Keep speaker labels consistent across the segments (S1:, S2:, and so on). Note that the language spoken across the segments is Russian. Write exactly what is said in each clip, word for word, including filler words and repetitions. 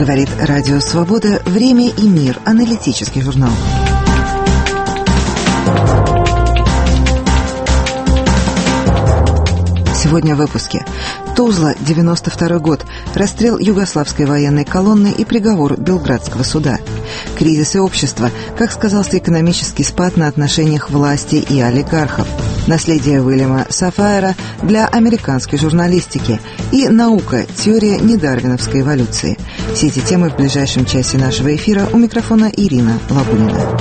S1: Говорит Радио Свобода. Время и мир. Аналитический журнал. Сегодня в выпуске. Тузла, девяносто второй год. Расстрел югославской военной колонны и приговор Белградского суда. Кризис и общество. Как сказался экономический спад на отношениях власти и олигархов. Наследие Уильяма Сафайра для американской журналистики. И наука. Теория недарвиновской эволюции. Все эти темы в ближайшем часе нашего эфира. У микрофона Ирина Лабунина.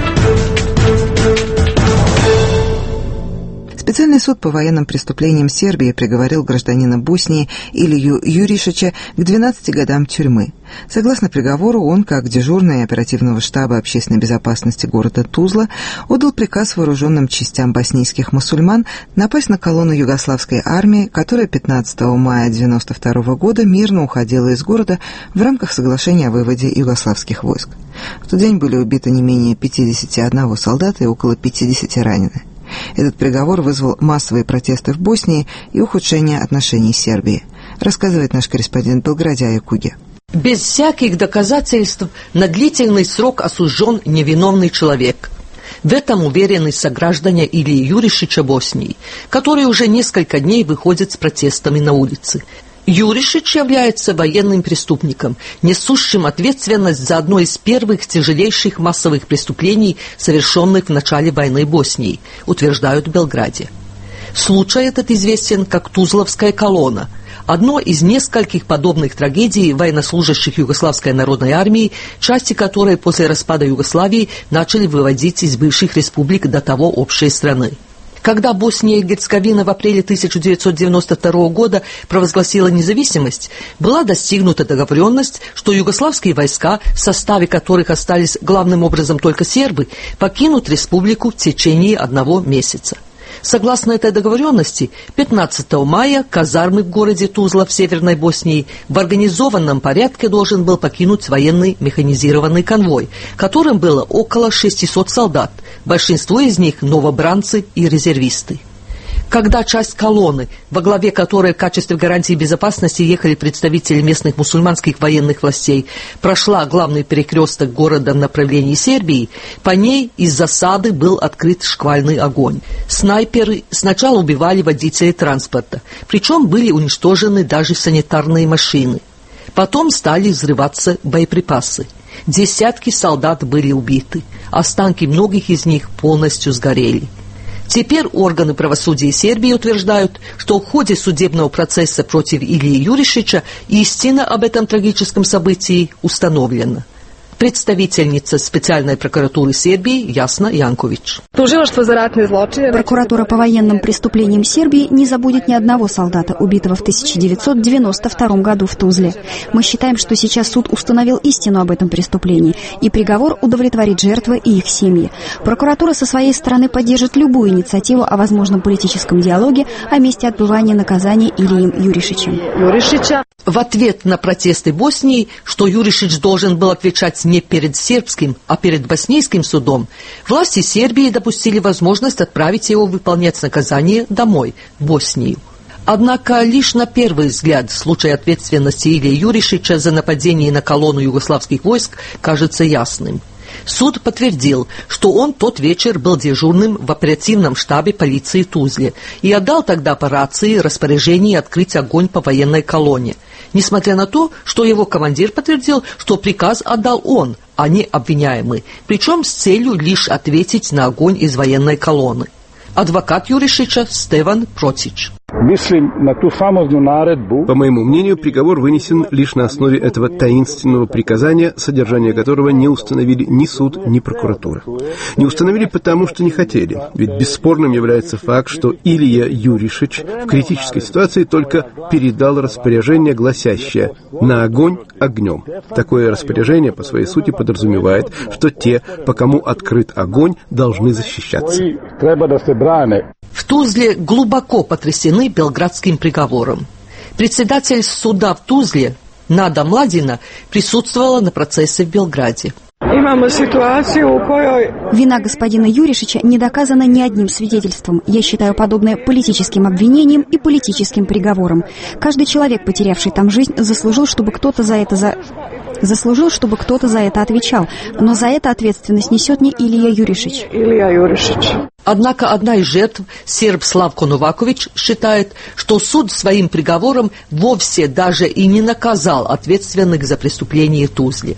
S1: Специальный суд по военным преступлениям Сербии приговорил гражданина Боснии Илью Юришича к двенадцати годам тюрьмы. Согласно приговору, он, как дежурный оперативного штаба общественной безопасности города Тузла, отдал приказ вооруженным частям боснийских мусульман напасть на колонну югославской армии, которая пятнадцатого мая девяносто второго года мирно уходила из города в рамках соглашения о выводе югославских войск. В тот день были убиты не менее пятидесяти одного солдата и около пятидесяти ранены. Этот приговор вызвал массовые протесты в Боснии и ухудшение отношений с Сербией, рассказывает наш корреспондент в Белграде Ая Куги.
S2: Без всяких доказательств на длительный срок осужден невиновный человек. В этом уверены сограждане Илии Юришича Боснии, который уже несколько дней выходит с протестами на улицы. Юришич является военным преступником, несущим ответственность за одно из первых тяжелейших массовых преступлений, совершенных в начале войны Боснии, утверждают в Белграде. Случай этот известен как Тузловская колонна, одно из нескольких подобных трагедий военнослужащих Югославской народной армии, части которой после распада Югославии начали выводить из бывших республик до того общей страны. Когда Босния и Герцеговина в апреле тысяча девятьсот девяносто второго года провозгласила независимость, была достигнута договоренность, что югославские войска, в составе которых остались главным образом только сербы, покинут республику в течение одного месяца. Согласно этой договоренности, пятнадцатого мая казармы в городе Тузла в Северной Боснии в организованном порядке должен был покинуть военный механизированный конвой, которым было около шестисот солдат, большинство из них новобранцы и резервисты. Когда часть колонны, во главе которой в качестве гарантии безопасности ехали представители местных мусульманских военных властей, прошла главный перекресток города в направлении Сербии, по ней из засады был открыт шквальный огонь. Снайперы сначала убивали водителей транспорта, причем были уничтожены даже санитарные машины. Потом стали взрываться боеприпасы. Десятки солдат были убиты, останки многих из них полностью сгорели. Теперь органы правосудия Сербии утверждают, что в ходе судебного процесса против Илии Юришича истина об этом трагическом событии установлена. Представительница специальной прокуратуры Сербии Ясна Янкович.
S3: Прокуратура по военным преступлениям Сербии не забудет ни одного солдата, убитого в тысяча девятьсот девяносто втором году в Тузле. Мы считаем, что сейчас суд установил истину об этом преступлении, и приговор удовлетворит жертвы и их семьи. Прокуратура со своей стороны поддержит любую инициативу о возможном политическом диалоге о месте отбывания наказания Илием Юришичем.
S2: В ответ на протесты Боснии, что Юришич должен был отвечать не перед сербским, а перед боснийским судом, власти Сербии допустили возможность отправить его выполнять наказание домой, в Боснию. Однако лишь на первый взгляд случай ответственности Илии Юришича за нападение на колонну югославских войск кажется ясным. Суд подтвердил, что он тот вечер был дежурным в оперативном штабе полиции Тузле и отдал тогда по рации распоряжение открыть огонь по военной колонне, несмотря на то, что его командир подтвердил, что приказ отдал он, а не обвиняемый, причем с целью лишь ответить на огонь из военной колонны. Адвокат Юришича Стеван Процич.
S4: По моему мнению, приговор вынесен лишь на основе этого таинственного приказания, содержание которого не установили ни суд, ни прокуратура. Не установили потому, что не хотели, ведь бесспорным является факт, что Илия Юришич в критической ситуации только передал распоряжение, гласящее «на огонь огнем». Такое распоряжение по своей сути подразумевает, что те, по кому открыт огонь, должны защищаться.
S2: В Тузле глубоко потрясены белградским приговором. Председатель суда в Тузле Нада Младина присутствовала на процессе в Белграде.
S3: Вина господина Юришича не доказана ни одним свидетельством. Я считаю подобное политическим обвинением и политическим приговором. Каждый человек, потерявший там жизнь, заслужил, чтобы кто-то за это за... Заслужил, чтобы кто-то за это отвечал. Но за это ответственность несет не Илия Юришич.
S2: Однако одна из жертв, серб Славко Новакович, считает, что суд своим приговором вовсе даже и не наказал ответственных за преступление в Тузле.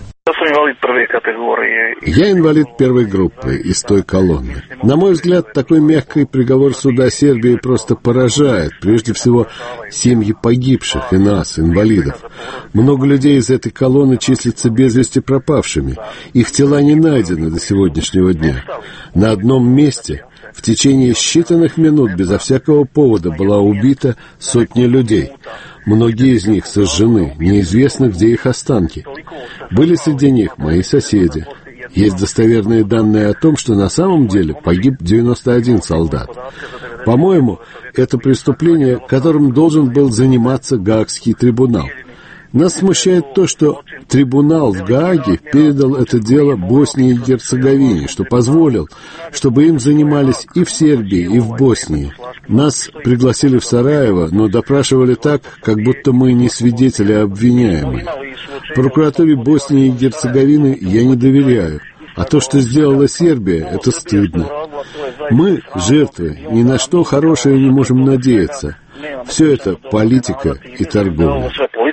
S5: Я инвалид первой группы из той колонны. На мой взгляд, такой мягкий приговор суда Сербии просто поражает, прежде всего, семьи погибших и нас, инвалидов. Много людей из этой колонны числятся без вести пропавшими. Их тела не найдены до сегодняшнего дня. На одном месте в течение считанных минут безо всякого повода была убита сотня людей. Многие из них сожжены, неизвестно, где их останки. Были среди них мои соседи. Есть достоверные данные о том, что на самом деле погиб девяносто один солдат. По-моему, это преступление, которым должен был заниматься Гаагский трибунал. Нас смущает то, что трибунал в Гааге передал это дело Боснии и Герцеговине, что позволил, чтобы им занимались и в Сербии, и в Боснии. Нас пригласили в Сараево, но допрашивали так, как будто мы не свидетели, а обвиняемые. Прокуратуре Боснии и Герцеговины я не доверяю, а то, что сделала Сербия, это стыдно. Мы, жертвы, ни на что хорошее не можем надеяться. Все это политика и торговля.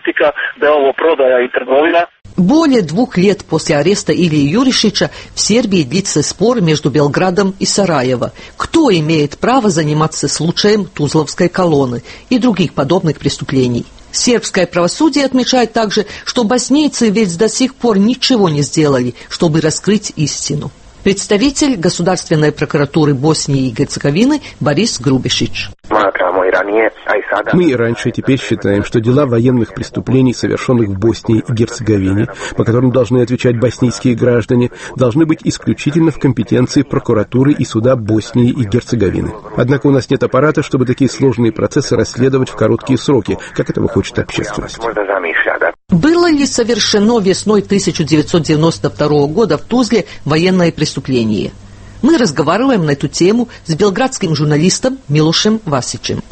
S2: Более двух лет после ареста Илии Юришича в Сербии длится спор между Белградом и Сараево. Кто имеет право заниматься случаем Тузловской колонны и других подобных преступлений? Сербское правосудие отмечает также, что боснийцы ведь до сих пор ничего не сделали, чтобы раскрыть истину. Представитель Государственной прокуратуры Боснии и Герцеговины Борис Грубишич.
S4: Мы и раньше, и теперь считаем, что дела военных преступлений, совершенных в Боснии и Герцеговине, по которым должны отвечать боснийские граждане, должны быть исключительно в компетенции прокуратуры и суда Боснии и Герцеговины. Однако у нас нет аппарата, чтобы такие сложные процессы расследовать в короткие сроки, как этого хочет общественность.
S2: Было ли совершено весной тысяча девятьсот девяносто второго года в Тузле военное преступление? Мы разговариваем на эту тему с белградским журналистом Милошем Васичем.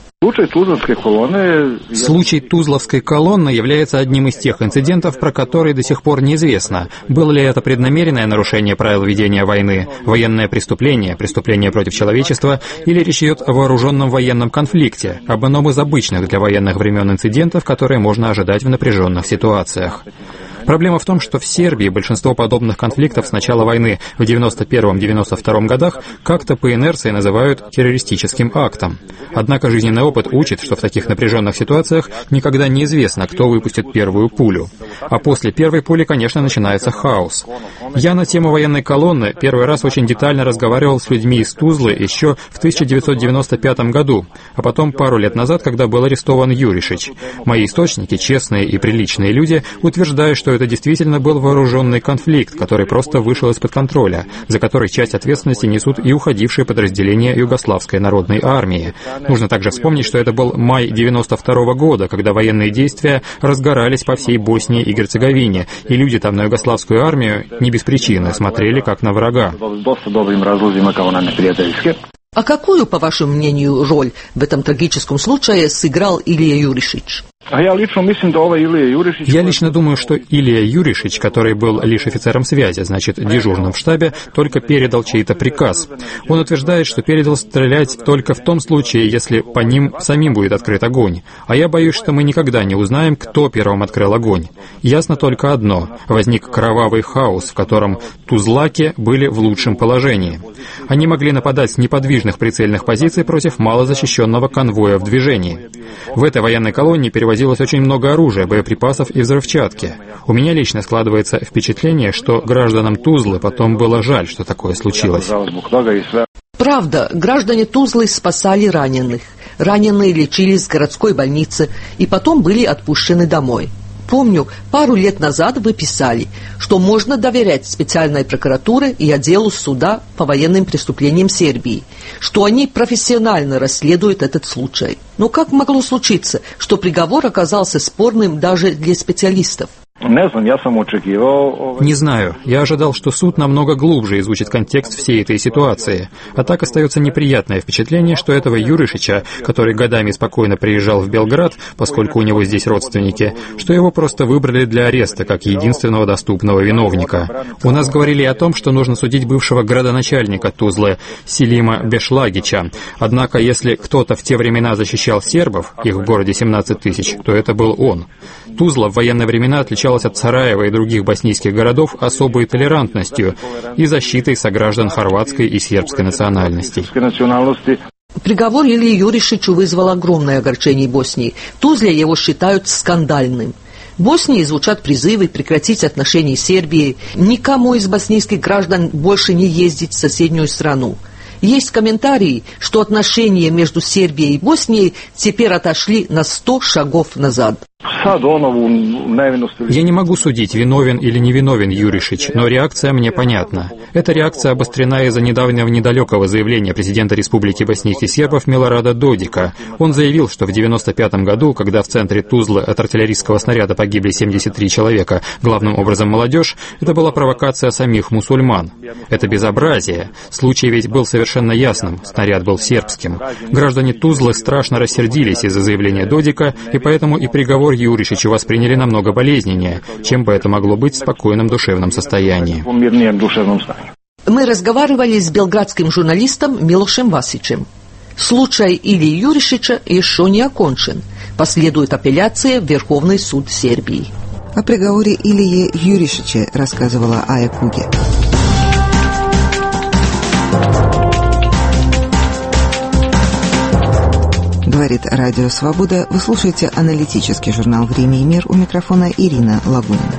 S6: Случай Тузловской колонны является одним из тех инцидентов, про которые до сих пор неизвестно, было ли это преднамеренное нарушение правил ведения войны, военное преступление, преступление против человечества, или речь идет о вооруженном военном конфликте, об одном из обычных для военных времен инцидентов, которые можно ожидать в напряженных ситуациях. Проблема в том, что в Сербии большинство подобных конфликтов с начала войны в девяносто первом — девяносто втором годах как-то по инерции называют террористическим актом. Однако жизненный опыт учит, что в таких напряженных ситуациях никогда неизвестно, кто выпустит первую пулю. А после первой пули, конечно, начинается хаос. Я на тему военной колонны первый раз очень детально разговаривал с людьми из Тузлы еще в тысяча девятьсот девяносто пятом году, а потом пару лет назад, когда был арестован Юришич. Мои источники, честные и приличные люди, утверждают, что это действительно был вооруженный конфликт, который просто вышел из-под контроля, за который часть ответственности несут и уходившие подразделения Югославской народной армии. Нужно также вспомнить, что это был май девяносто второго года, когда военные действия разгорались по всей Боснии и Герцеговине, и люди там на Югославскую армию не без причины смотрели как на врага.
S2: А какую, по вашему мнению, роль в этом трагическом случае сыграл Илия Юришич?
S6: Я лично думаю, что Илия Юришич, который был лишь офицером связи, значит, дежурным в штабе, только передал чей-то приказ. Он утверждает, что передал стрелять только в том случае, если по ним самим будет открыт огонь. А я боюсь, что мы никогда не узнаем, кто первым открыл огонь. Ясно только одно. Возник кровавый хаос, в котором тузлаки были в лучшем положении. Они могли нападать с неподвижных прицельных позиций против малозащищенного конвоя в движении. В этой военной колонии перевозилось очень много оружия, боеприпасов и взрывчатки. У меня лично складывается впечатление, что гражданам Тузлы потом было жаль, что такое случилось.
S2: Правда, граждане Тузлы спасали раненых. Раненые лечились в городской больнице и потом были отпущены домой. Помню, пару лет назад вы писали, что можно доверять специальной прокуратуре и отделу суда по военным преступлениям Сербии, что они профессионально расследуют этот случай. Но как могло случиться, что приговор оказался спорным даже для специалистов?
S6: Не знаю. Я ожидал, что суд намного глубже изучит контекст всей этой ситуации. А так остается неприятное впечатление, что этого Юришича, который годами спокойно приезжал в Белград, поскольку у него здесь родственники, что его просто выбрали для ареста как единственного доступного виновника. У нас говорили о том, что нужно судить бывшего градоначальника Тузлы Селима Бешлагича. Однако, если кто-то в те времена защищал сербов, их в городе семнадцать тысяч, то это был он. Тузла в военные времена отличалась от Сараева и других боснийских городов особой толерантностью и защитой сограждан хорватской и сербской национальностей.
S2: Приговор Илии Юришичу вызвал огромное огорчение Боснии. В Тузле его считают скандальным. В Боснии звучат призывы прекратить отношения с Сербией, никому из боснийских граждан больше не ездить в соседнюю страну. Есть комментарии, что отношения между Сербией и Боснией теперь отошли на сто шагов назад.
S6: Я не могу судить, виновен или невиновен Юришич, но реакция мне понятна. Эта реакция обострена из-за недавнего недалекого заявления президента Республики боснийских сербов Милорада Додика. Он заявил, что в девяносто пятом году, когда в центре Тузлы от артиллерийского снаряда погибли семьдесят три человека, главным образом молодежь, это была провокация самих мусульман. Это безобразие. Случай ведь был совершенно ясным, снаряд был сербским. Граждане Тузлы страшно рассердились из-за заявления Додика, и поэтому и приговор Юришичу восприняли намного болезненнее, чем бы это могло быть в спокойном душевном состоянии.
S2: Мы разговаривали с белградским журналистом Милошем Васичем. Случай Илии Юришича еще не окончен. Последует апелляция в Верховный суд Сербии.
S1: О приговоре Илии Юришича рассказывала Ая Куге. Говорит Радио Свобода. Вы слушаете аналитический журнал «Время и мир». У микрофона Ирина Лагунина.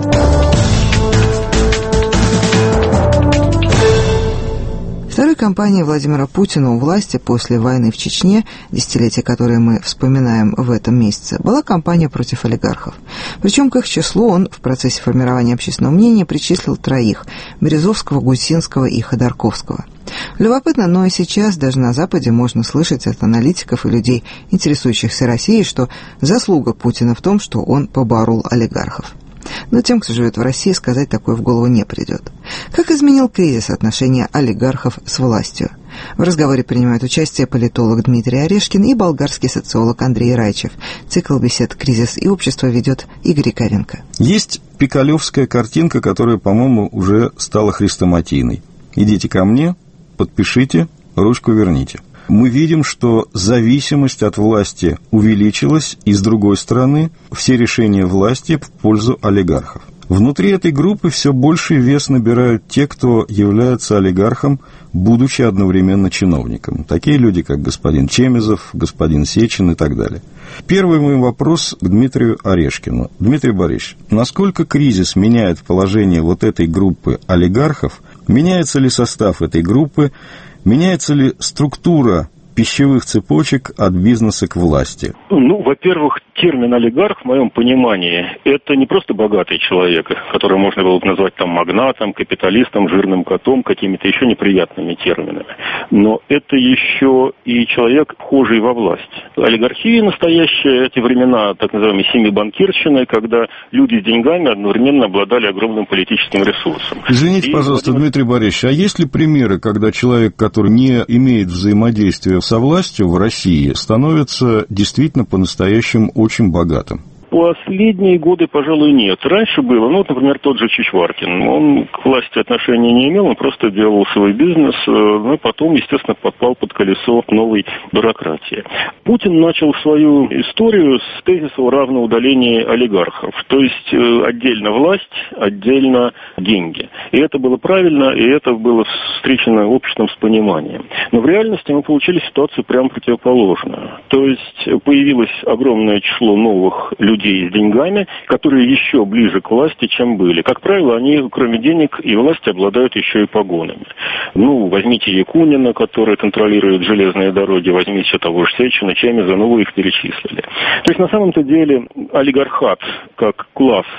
S1: Второй кампанией Владимира Путина у власти после войны в Чечне, десятилетие которое мы вспоминаем в этом месяце, была кампания против олигархов. Причем к их числу он в процессе формирования общественного мнения причислил троих – Березовского, Гусинского и Ходорковского. Любопытно, но и сейчас даже на Западе можно слышать от аналитиков и людей, интересующихся Россией, что заслуга Путина в том, что он поборол олигархов. Но тем, кто живет в России, сказать такое в голову не придет. Как изменил кризис отношения олигархов с властью? В разговоре принимают участие политолог Дмитрий Орешкин и болгарский социолог Андрей Райчев. Цикл бесед «Кризис и общество» ведет Игорь Ковенко.
S7: Есть пикалевская картинка, которая, по-моему, уже стала хрестоматийной. «Идите ко мне, подпишите, ручку верните». Мы видим, что зависимость от власти увеличилась, и, с другой стороны, все решения власти в пользу олигархов. Внутри этой группы все больший вес набирают те, кто является олигархом, будучи одновременно чиновником. Такие люди, как господин Чемезов, господин Сечин и так далее. Первый мой вопрос к Дмитрию Орешкину. Дмитрий Борисович, насколько кризис меняет положение вот этой группы олигархов? Меняется ли состав этой группы? Меняется ли структура пищевых цепочек от бизнеса к власти?
S8: Ну, во-первых, термин «олигарх» в моем понимании – это не просто богатый человек, который можно было бы назвать там магнатом, капиталистом, жирным котом, какими-то еще неприятными терминами. Но это еще и человек, вхожий во власть. Олигархия настоящая – эти времена так называемой семибанкирщины, когда люди с деньгами одновременно обладали огромным политическим ресурсом.
S7: Извините, и пожалуйста, вот... Дмитрий Борисович, а есть ли примеры, когда человек, который не имеет взаимодействия со властью в России, становится действительно по-настоящему очень богатым?
S8: Последние годы, пожалуй, нет. Раньше было, ну, вот, например, тот же Чичваркин. Он к власти отношения не имел, он просто делал свой бизнес, ну, и потом, естественно, попал под колесо новой бюрократии. Путин начал свою историю с тезиса о равном удалении олигархов. То есть отдельно власть, отдельно деньги. И это было правильно, и это было встречено обществом с пониманием. Но в реальности мы получили ситуацию прямо противоположную. То есть появилось огромное число новых людей, людей с деньгами, которые еще ближе к власти, чем были. Как правило, они, кроме денег и власти, обладают еще и погонами. Ну, возьмите Якунина, который контролирует железные дороги, возьмите того же Сечина, Чемеза, ну, вы их перечислили. То есть, на самом-то деле, олигархат как класс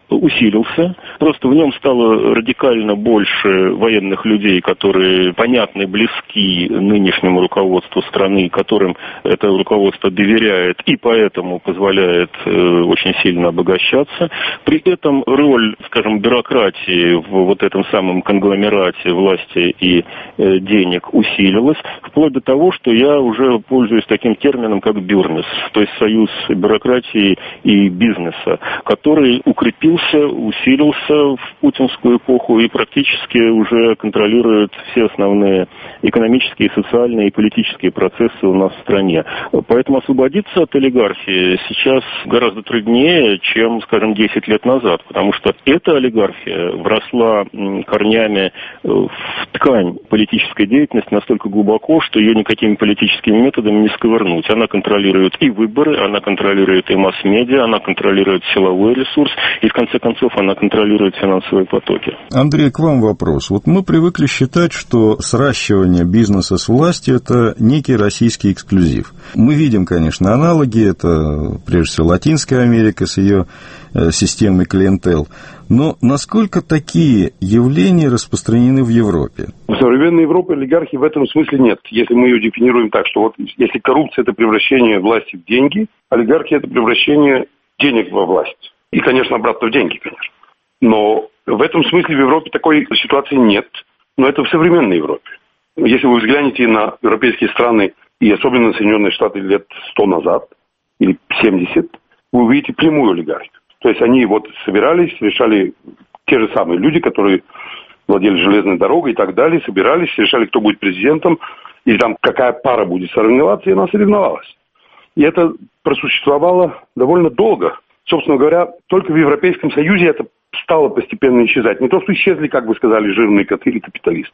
S8: усилился. Просто в нем стало радикально больше военных людей, которые понятны, близки нынешнему руководству страны, которым это руководство доверяет и поэтому позволяет э, очень сильно обогащаться. При этом роль, скажем, бюрократии в вот этом самом конгломерате власти и э, денег усилилась, вплоть до того, что я уже пользуюсь таким термином, как бюрнес, то есть союз бюрократии и бизнеса, который укрепился, усилился в путинскую эпоху и практически уже контролирует все основные экономические, социальные и политические процессы у нас в стране. Поэтому освободиться от олигархии сейчас гораздо труднее, чем, скажем, десять лет назад, потому что эта олигархия вросла корнями в ткань политической деятельности настолько глубоко, что ее никакими политическими методами не сковырнуть. Она контролирует и выборы, она контролирует и масс-медиа, она контролирует силовой ресурс, и в конце концов она контролирует финансовые потоки.
S7: Андрей, к вам вопрос. Вот мы привыкли считать, что сращивание бизнеса с властью – это некий российский эксклюзив. Мы видим, конечно, аналоги, это прежде всего Латинская Америка с ее системой клиентел. Но насколько такие явления распространены в Европе?
S9: В современной Европе олигархии в этом смысле нет. Если мы ее дефинируем так, что вот если коррупция – это превращение власти в деньги, олигархия – это превращение денег во власть. И, конечно, обратно в деньги, конечно. Но в этом смысле в Европе такой ситуации нет. Но это в современной Европе. Если вы взглянете на европейские страны, и особенно на Соединенные Штаты лет сто назад, или семьдесят, вы увидите прямую олигархию. То есть они вот собирались, решали те же самые люди, которые владели железной дорогой и так далее, собирались, решали, кто будет президентом, или там какая пара будет соревноваться, и она соревновалась. И это просуществовало довольно долго. Собственно говоря, только в Европейском Союзе это стало постепенно исчезать. Не то, что исчезли, как вы сказали, жирные коты или капиталисты.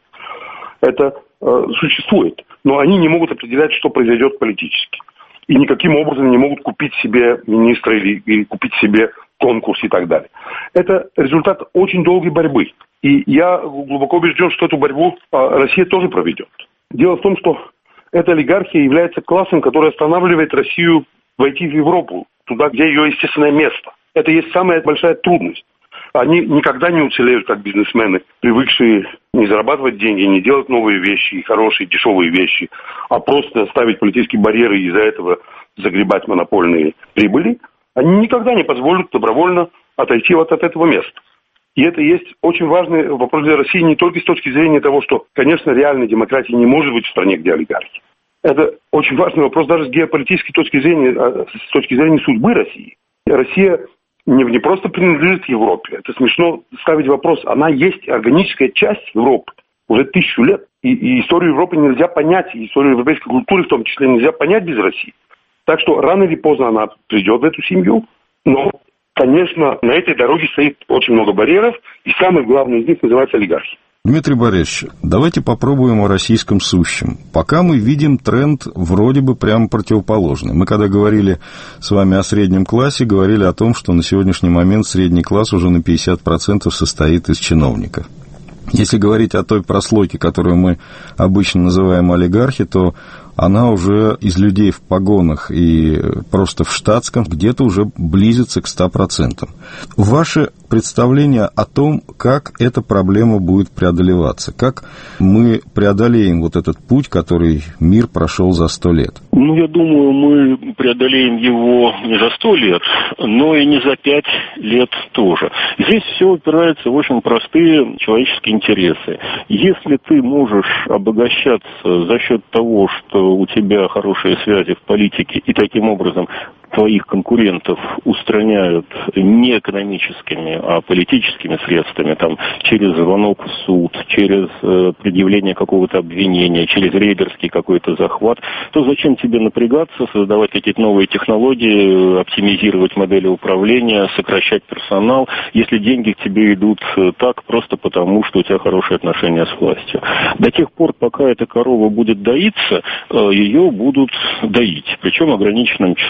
S9: Это э, существует, но они не могут определять, что произойдет политически. И никаким образом не могут купить себе министра или, или купить себе конкурс и так далее. Это результат очень долгой борьбы. И я глубоко убежден, что эту борьбу Россия тоже проведет. Дело в том, что эта олигархия является классом, который останавливает Россию войти в Европу, туда, где ее естественное место. Это есть самая большая трудность. Они никогда не уцелеют как бизнесмены, привыкшие не зарабатывать деньги, не делать новые вещи, хорошие, дешевые вещи, а просто ставить политические барьеры и из-за этого загребать монопольные прибыли. Они никогда не позволят добровольно отойти вот от этого места. И это есть очень важный вопрос для России не только с точки зрения того, что, конечно, реальной демократии не может быть в стране, где олигархи. Это очень важный вопрос даже с геополитической точки зрения, с точки зрения судьбы России. Россия не, не просто принадлежит Европе. Это смешно ставить вопрос. Она есть органическая часть Европы уже тысячу лет. И, и историю Европы нельзя понять, и историю европейской культуры в том числе нельзя понять без России. Так что рано или поздно она придет в эту семью. Но, конечно, на этой дороге стоит очень много барьеров, и самый главный из них называется олигархия.
S7: Дмитрий Борисович, давайте попробуем о российском сущем. Пока мы видим тренд вроде бы прямо противоположный. Мы когда говорили с вами о среднем классе, говорили о том, что на сегодняшний момент средний класс уже на пятьдесят процентов состоит из чиновников. Если говорить о той прослойке, которую мы обычно называем олигархи, то она уже из людей в погонах и просто в штатском где-то уже близится к ста процентам. Ваше представление о том, как эта проблема будет преодолеваться, как мы преодолеем вот этот путь, который мир прошел за сто лет?
S8: Ну, я думаю, мы преодолеем его не за сто лет, но и не за пять лет тоже. Здесь все упирается в очень простые человеческие интересы. Если ты можешь обогащаться за счет того, что у тебя хорошие связи в политике, и таким образом твоих конкурентов устраняют не экономическими, а политическими средствами, там, через звонок в суд, через э, предъявление какого-то обвинения, через рейдерский какой-то захват, то зачем тебе напрягаться, создавать какие-то новые технологии, оптимизировать модели управления, сокращать персонал, если деньги к тебе идут так просто потому, что у тебя хорошие отношения с властью. До тех пор, пока эта корова будет доиться, э, ее будут доить, причем ограниченным числом людей,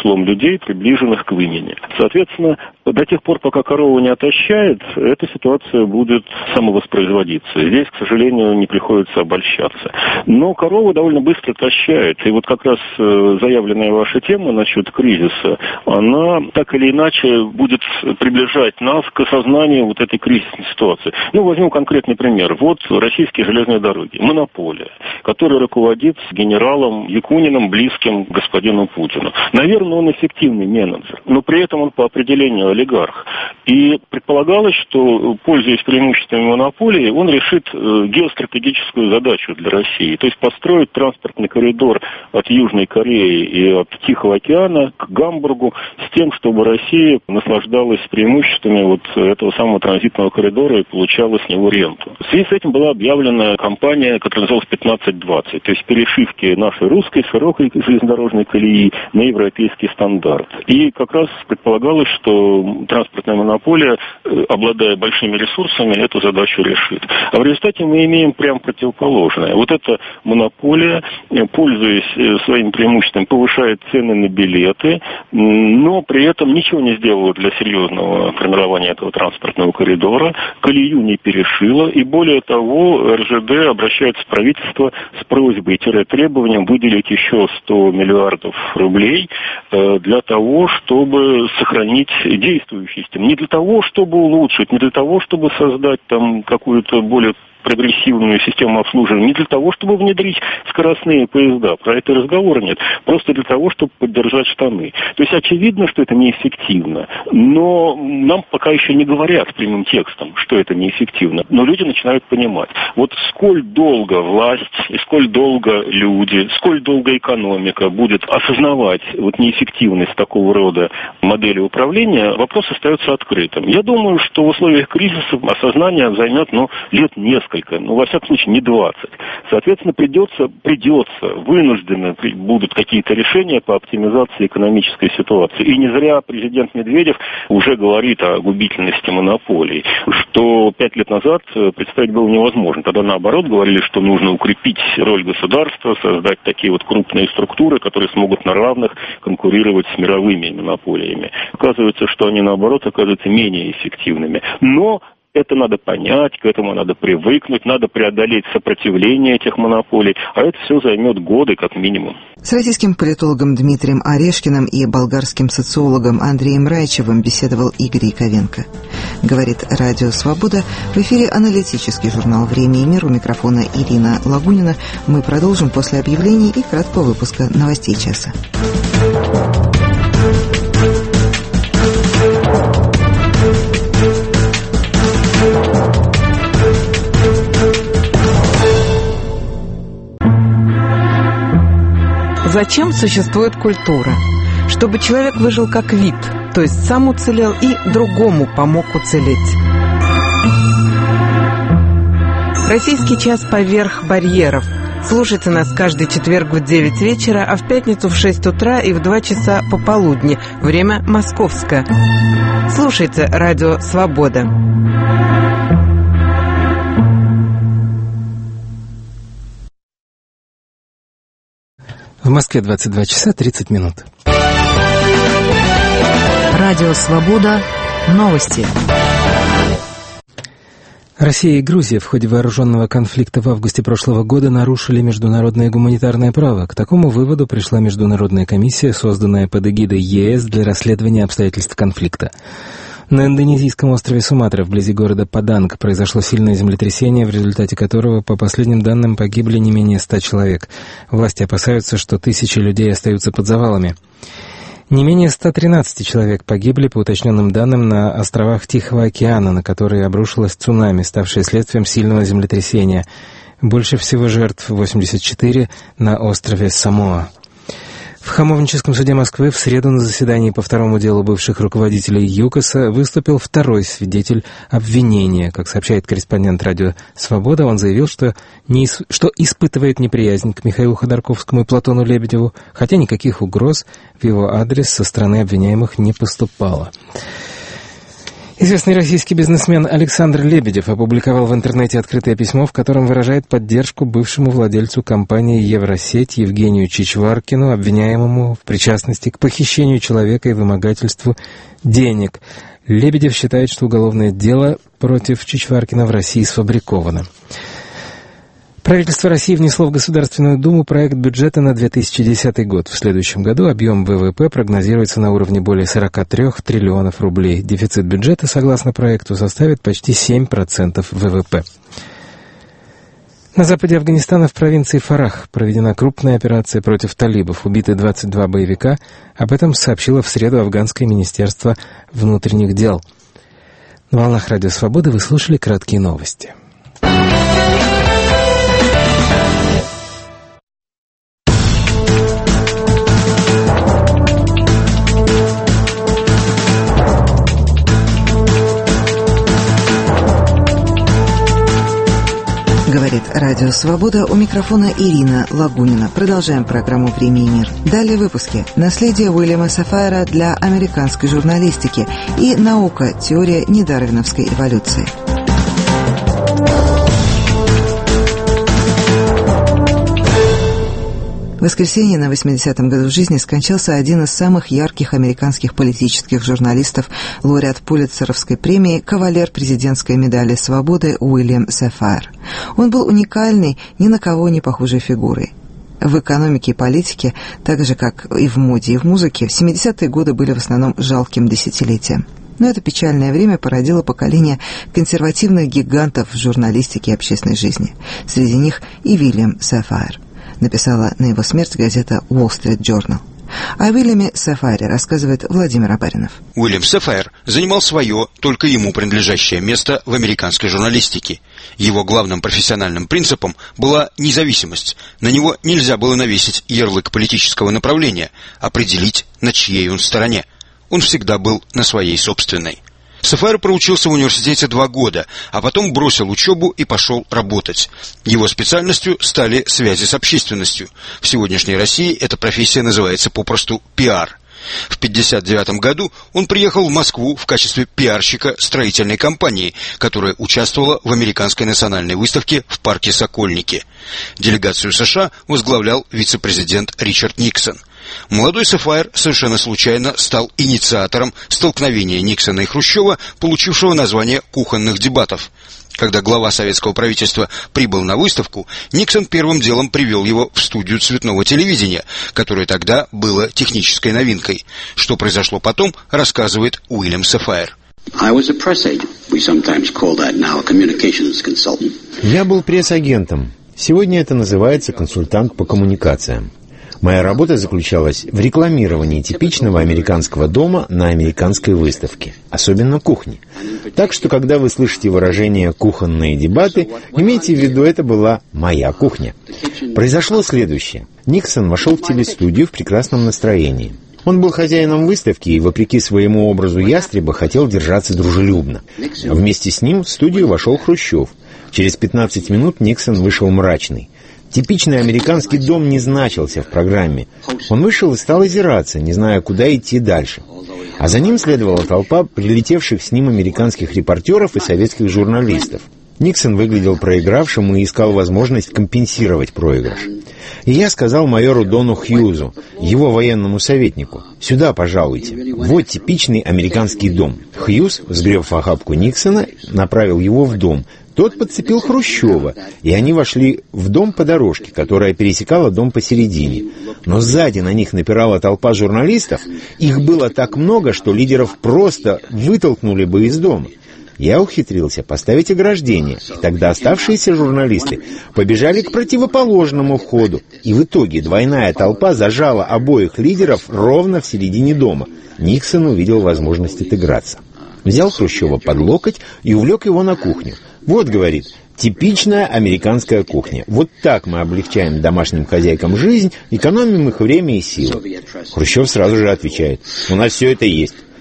S8: людей, приближенных к вымени. Соответственно, до тех пор, пока корова не отощает, эта ситуация будет самовоспроизводиться. Здесь, к сожалению, не приходится обольщаться. Но корова довольно быстро отощает. И вот как раз заявленная ваша тема насчет кризиса, она так или иначе будет приближать нас к осознанию вот этой кризисной ситуации. Ну, возьмем конкретный пример. Вот российские железные дороги. Монополия, которая руководит генералом Якуниным, близким к господину Путину. Наверное, он эффективный менеджер, но при этом он по определению олигарх. И предполагалось, что, пользуясь преимуществами монополии, он решит геостратегическую задачу для России. То есть построить транспортный коридор от Южной Кореи и от Тихого океана к Гамбургу с тем, чтобы Россия наслаждалась преимуществами вот этого самого транзитного коридора и получала с него ренту. В связи с этим была объявлена компания, которая называлась пятнадцать двадцать, то есть перешивки нашей русской широкой железнодорожной колеи на европейский стандарт. И как раз предполагалось, что транспортная монополия, обладая большими ресурсами, эту задачу решит. А в результате мы имеем прям противоположное. Вот эта монополия, пользуясь своим преимуществом, повышает цены на билеты, но при этом ничего не сделала для серьезного формирования этого транспортного коридора, колею не перешила, и более того, эр жэ дэ обращается в правительство с просьбой-требованием выделить еще сто миллиардов рублей для того, чтобы сохранить действующую систему. Не для того, чтобы улучшить, не для того, чтобы создать там какую-то более прогрессивную систему обслуживания, не для того, чтобы внедрить скоростные поезда, про это разговора нет, просто для того, чтобы поддержать штаны. То есть очевидно, что это неэффективно, но нам пока еще не говорят прямым текстом, что это неэффективно, но люди начинают понимать. Вот сколь долго власть, и сколь долго люди, сколь долго экономика будет осознавать вот неэффективность такого рода модели управления, вопрос остается открытым. Я думаю, что в условиях кризиса осознание займет, ну, лет несколько. Ну, во всяком случае, не двадцать. Соответственно, придется, придется, вынуждены будут какие-то решения по оптимизации экономической ситуации. И не зря президент Медведев уже говорит о губительности монополий, что пять лет назад представить было невозможно. Тогда, наоборот, говорили, что нужно укрепить роль государства, создать такие вот крупные структуры, которые смогут на равных конкурировать с мировыми монополиями. Оказывается, что они, наоборот, оказываются менее эффективными. Но это надо понять, к этому надо привыкнуть, надо преодолеть сопротивление этих монополий, а это все займет годы как минимум.
S1: С российским политологом Дмитрием Орешкиным и болгарским социологом Андреем Райчевым беседовал Игорь Яковенко. Говорит Радио Свобода. В эфире аналитический журнал «Время и мир». У микрофона Ирина Лагунина. Мы продолжим после объявлений и краткого выпуска новостей часа.
S10: Зачем существует культура? Чтобы человек выжил как вид, то есть сам уцелел и другому помог уцелеть. Российский час поверх барьеров. Слушайте нас каждый четверг в девять вечера, а в пятницу в шесть утра и в два часа пополудни. Время московское. Слушайте Радио Свобода.
S11: В Москве двадцать два часа тридцать минут.
S12: Радио «Свобода». Новости.
S11: Россия и Грузия в ходе вооруженного конфликта в августе прошлого года нарушили международное гуманитарное право. К такому выводу пришла международная комиссия, созданная под эгидой е эс для расследования обстоятельств конфликта. На индонезийском острове Суматра, вблизи города Паданг, произошло сильное землетрясение, в результате которого, по последним данным, погибли не менее ста человек. Власти опасаются, что тысячи людей остаются под завалами. Не менее ста тринадцати человек погибли, по уточненным данным, на островах Тихого океана, на которые обрушилось цунами, ставшее следствием сильного землетрясения. Больше всего жертв, восемьдесят четыре, на острове Самоа. В Хамовническом суде Москвы в среду на заседании по второму делу бывших руководителей ЮКОСа выступил второй свидетель обвинения. Как сообщает корреспондент Радио «Свобода», он заявил, что, не, что испытывает неприязнь к Михаилу Ходорковскому и Платону Лебедеву, хотя никаких угроз в его адрес со стороны обвиняемых не поступало. Известный российский бизнесмен Александр Лебедев опубликовал в интернете открытое письмо, в котором выражает поддержку бывшему владельцу компании «Евросеть» Евгению Чичваркину, обвиняемому в причастности к похищению человека и вымогательству денег. Лебедев считает, что уголовное дело против Чичваркина в России сфабриковано. Правительство России внесло в Государственную Думу проект бюджета на две тысячи десятый год. В следующем году объем ВВП прогнозируется на уровне более сорок три триллионов рублей. Дефицит бюджета, согласно проекту, составит почти семь процентов ВВП. На западе Афганистана в провинции Фарах проведена крупная операция против талибов. Убиты двадцать два боевика. Об этом сообщило в среду Афганское министерство внутренних дел. На волнах Радио Свободы вы слушали краткие новости.
S1: Говорит Радио Свобода, у микрофона Ирина Лагунина. Продолжаем программу «Время и мир». Далее выпуски. Наследие Уильяма Сафайра для американской журналистики и наука, теория недарвиновской эволюции. В воскресенье на восьмидесятом году жизни скончался один из самых ярких американских политических журналистов, лауреат Пулитцеровской премии, кавалер президентской медали свободы Уильям Сафайр. Он был уникальной, ни на кого не похожей фигурой. В экономике и политике, так же как и в моде и в музыке, семидесятые годы были в основном жалким десятилетием. Но это печальное время породило поколение консервативных гигантов в журналистике и общественной жизни. Среди них и Уильям Сафайр. Написала на его смерть газета Wall Street Journal. О Уильяме Сафайре рассказывает Владимир Абаринов.
S13: Уильям Сафайр занимал свое, только ему принадлежащее место в американской журналистике. Его главным профессиональным принципом была независимость. На него нельзя было навесить ярлык политического направления, определить, на чьей он стороне. Он всегда был на своей собственной. Сафайр проучился в университете два года, а потом бросил учебу и пошел работать. Его специальностью стали связи с общественностью. В сегодняшней России эта профессия называется попросту пиар. В пятьдесят девятом году он приехал в Москву в качестве пиарщика строительной компании, которая участвовала в американской национальной выставке в парке Сокольники. Делегацию США возглавлял вице-президент Ричард Никсон. Молодой Сафайр совершенно случайно стал инициатором столкновения Никсона и Хрущева, получившего название «кухонных дебатов». Когда глава советского правительства прибыл на выставку, Никсон первым делом привел его в студию цветного телевидения, которое тогда было технической новинкой. Что произошло потом, рассказывает Уильям Сафайр.
S14: Я был пресс-агентом. Сегодня это называется консультант по коммуникациям. Моя работа заключалась в рекламировании типичного американского дома на американской выставке, особенно кухни. Так что, когда вы слышите выражение «кухонные дебаты», имейте в виду, это была моя кухня. Произошло следующее. Никсон вошел в телестудию в прекрасном настроении. Он был хозяином выставки и, вопреки своему образу ястреба, хотел держаться дружелюбно. Вместе с ним в студию вошел Хрущев. Через пятнадцать минут Никсон вышел мрачный. Типичный американский дом не значился в программе. Он вышел и стал озираться, не зная, куда идти дальше. А за ним следовала толпа прилетевших с ним американских репортеров и советских журналистов. Никсон выглядел проигравшим и искал возможность компенсировать проигрыш. И я сказал майору Дону Хьюзу, его военному советнику: «Сюда, пожалуйте. Вот типичный американский дом». Хьюз, сгреб в охапку Никсона, направил его в дом. Тот подцепил Хрущева, и они вошли в дом по дорожке, которая пересекала дом посередине. Но сзади на них напирала толпа журналистов. Их было так много, что лидеров просто вытолкнули бы из дома. Я ухитрился поставить ограждение, и тогда оставшиеся журналисты побежали к противоположному входу. И в итоге двойная толпа зажала обоих лидеров ровно в середине дома. Никсон увидел возможность отыграться. Взял Хрущева под локоть и увлек его на кухню. «Вот, — говорит, — типичная американская кухня. Вот так мы облегчаем домашним хозяйкам жизнь, экономим их время и силы». Хрущев сразу же отвечает: «У нас все это есть.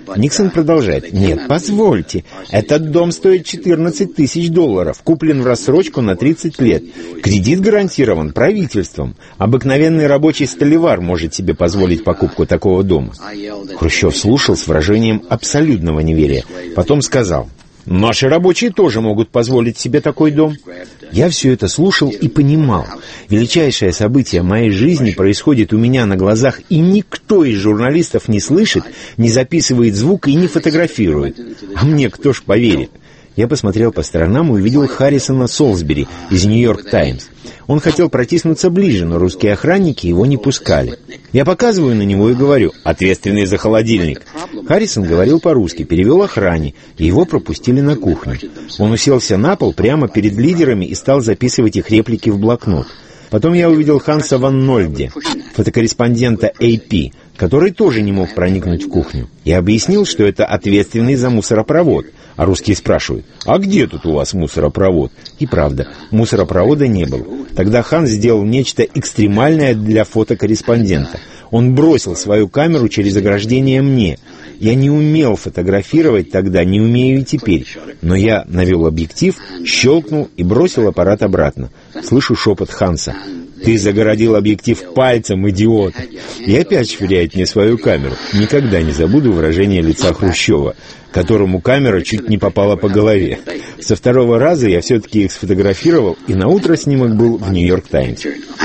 S14: Никсон продолжает. Нет, позвольте. Этот дом стоит четырнадцать тысяч долларов. Куплен в рассрочку на тридцать лет. Кредит гарантирован правительством. Обыкновенный рабочий столевар может себе позволить покупку такого дома. Хрущев слушал с выражением абсолютного неверия. Потом сказал: наши рабочие тоже могут позволить себе такой дом. Я все это слушал и понимал. Величайшее событие моей жизни происходит у меня на глазах, и никто из журналистов не слышит, не записывает звук и не фотографирует. А мне кто ж поверит? Я посмотрел по сторонам и увидел Харрисона Солсбери из «Нью-Йорк Таймс». Он хотел протиснуться ближе, но русские охранники его не пускали. Я показываю на него и говорю: ответственный за холодильник. Харрисон говорил по-русски, перевел охране, и его пропустили на кухню. Он уселся на пол прямо перед лидерами и стал записывать их реплики в блокнот. Потом я увидел Ханса ван Нольде, фотокорреспондента эй пи, который тоже не мог проникнуть в кухню. Я объяснил, что это ответственный за мусоропровод. А русские спрашивают: а где тут у вас мусоропровод? И правда, мусоропровода не было. Тогда Ханс сделал нечто экстремальное для фотокорреспондента. Он бросил свою камеру через ограждение мне. Я не умел фотографировать тогда, не умею и теперь. Но я навел объектив, щелкнул и бросил аппарат обратно. Слышу шепот Ханса: ты загородил объектив пальцем, идиот! И опять швыряет мне свою камеру. Никогда не забуду выражение лица Хрущева, которому камера чуть не попала по голове. Со второго раза я все-таки их сфотографировал, и наутро снимок был в «Нью-Йорк Таймс».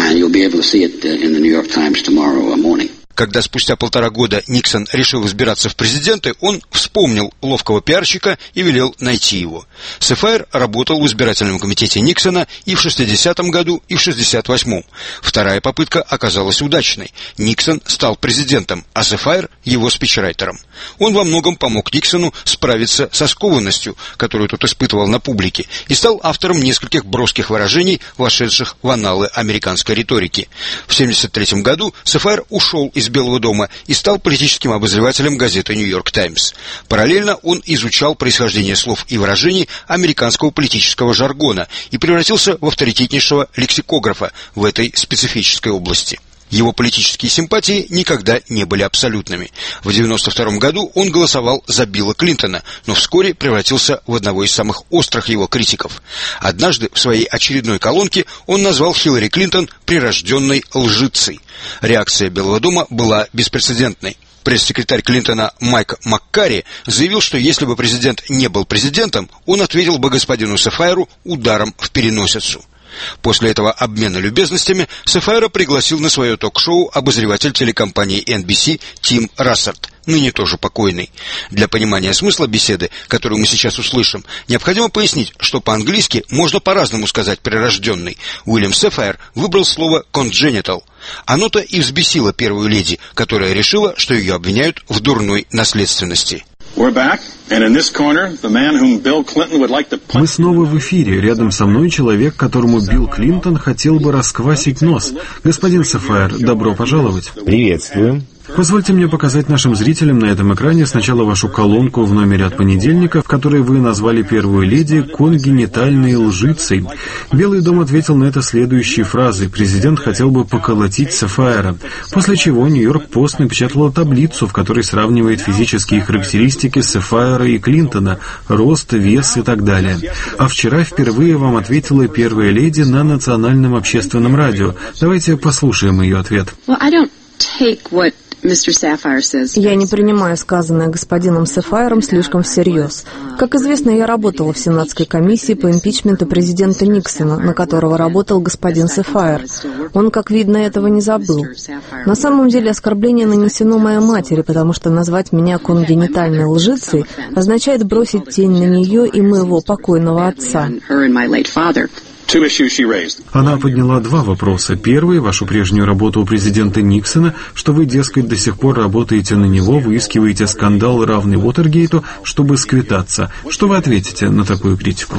S13: Когда спустя полтора года Никсон решил избираться в президенты, он вспомнил ловкого пиарщика и велел найти его. Сафаер работал в избирательном комитете Никсона и в шестидесятом году, и в шестьдесят восьмом. Вторая попытка оказалась удачной. Никсон стал президентом, а Сафаер — его спичрайтером. Он во многом помог Никсону справиться со скованностью, которую тот испытывал на публике, и стал автором нескольких броских выражений, вошедших в анналы американской риторики. В семьдесят третьем году Сафаер ушел из Белого дома и стал политическим обозревателем газеты «Нью-Йорк Таймс». Параллельно он изучал происхождение слов и выражений американского политического жаргона и превратился в авторитетнейшего лексикографа в этой специфической области. Его политические симпатии никогда не были абсолютными. В девяносто втором году он голосовал за Билла Клинтона, но вскоре превратился в одного из самых острых его критиков. Однажды в своей очередной колонке он назвал Хиллари Клинтон прирожденной лжицей. Реакция Белого дома была беспрецедентной. Пресс-секретарь Клинтона Майк Маккари заявил, что если бы президент не был президентом, он ответил бы господину Сафаеру ударом в переносицу. После этого обмена любезностями Сафаера пригласил на свое ток-шоу обозреватель телекомпании эн би си Тим Рассерт, ныне тоже покойный. Для понимания смысла беседы, которую мы сейчас услышим, необходимо пояснить, что по-английски можно по-разному сказать «прирожденный». Уильям Сафаер выбрал слово «congenital». Оно-то и взбесило первую леди, которая решила, что ее обвиняют в дурной наследственности.
S15: Мы снова в эфире. Рядом со мной человек, которому Билл Клинтон хотел бы расквасить нос. Господин Сафаер, добро пожаловать.
S14: Приветствую.
S15: Позвольте мне показать нашим зрителям на этом экране сначала вашу колонку в номере от понедельника, в которой вы назвали первую леди конгенитальной лжицей. Белый дом ответил на это следующей фразой: президент хотел бы поколотить Сафаера. После чего Нью-Йорк Пост напечатала таблицу, в которой сравнивает физические характеристики Сафаера и Клинтона, рост, вес и так далее. А вчера впервые вам ответила первая леди на национальном общественном радио. Давайте послушаем ее ответ.
S16: Я не принимаю сказанное господином Сафаером слишком всерьез. Как известно, я работала в Сенатской комиссии по импичменту президента Никсона, на которого работал господин Сафаер. Он, как видно, этого не забыл. На самом деле оскорбление нанесено моей матери, потому что назвать меня конгенитальной лжицей означает бросить тень на нее и моего покойного отца.
S15: Она подняла два вопроса. Первый — вашу прежнюю работу у президента Никсона, что вы, дескать, до сих пор работаете на него, выискиваете скандал, равный Уотергейту, чтобы сквитаться. Что вы ответите на такую критику?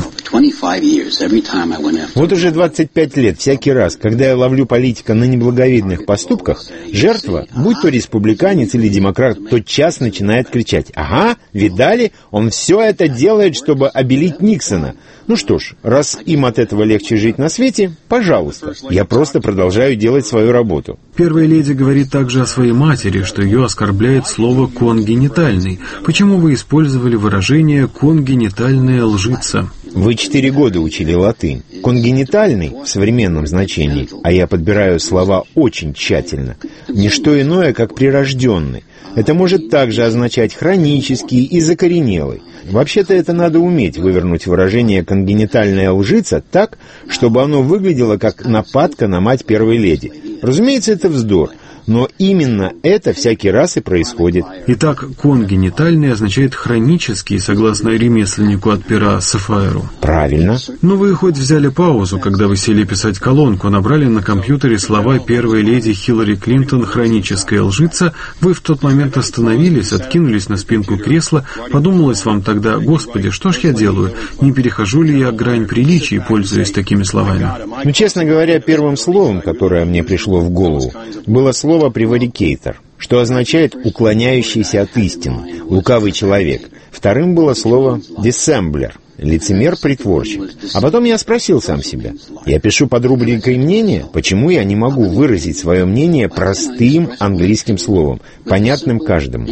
S14: Вот уже двадцать пять лет, всякий раз, когда я ловлю политика на неблаговидных поступках, жертва, будь то республиканец или демократ, тотчас начинает кричать: «Ага, видали? Он все это делает, чтобы обелить Никсона». Ну что ж, раз им от этого легче легче жить на свете, пожалуйста. Я просто продолжаю делать свою работу.
S15: Первая леди говорит также о своей матери, что ее оскорбляет слово «конгенитальный». Почему вы использовали выражение «конгенитальная лжица»?
S14: Вы четыре года учили латынь. Конгенитальный в современном значении, а я подбираю слова очень тщательно, не что иное, как прирожденный. Это может также означать хронический и закоренелый. Вообще-то это надо уметь вывернуть выражение «конгенитальная лжица» так, чтобы оно выглядело как нападка на мать первой леди. Разумеется, это вздор. Но именно это всякий раз и происходит.
S15: Итак, конгенитальный означает хронический, согласно ремесленнику от пера Сафаеру.
S14: Правильно.
S15: Но вы хоть взяли паузу, когда вы сели писать колонку, набрали на компьютере слова первой леди Хиллари Клинтон «хроническая лжица», вы в тот момент остановились, откинулись на спинку кресла, подумалось вам тогда: «Господи, что ж я делаю? Не перехожу ли я грань приличий, пользуясь такими словами?»
S14: Ну, честно говоря, первым словом, которое мне пришло в голову, было слово Слово «prevaricator», что означает «уклоняющийся от истины», «лукавый человек». Вторым было слово «dissembler», лицемер-притворщик. А потом я спросил сам себя: я пишу под рубрикой «мнение», почему я не могу выразить свое мнение простым английским словом, понятным каждому?